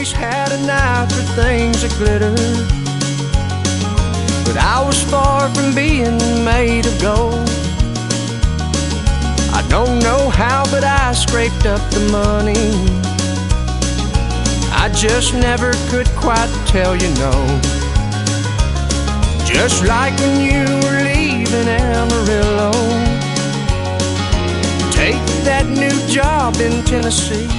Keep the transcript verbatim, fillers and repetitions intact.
always had an eye for things that glitter, but I was far from being made of gold. I don't know how, but I scraped up the money. I just never could quite tell you no. Just like when you were leaving Amarillo, take that new job in Tennessee.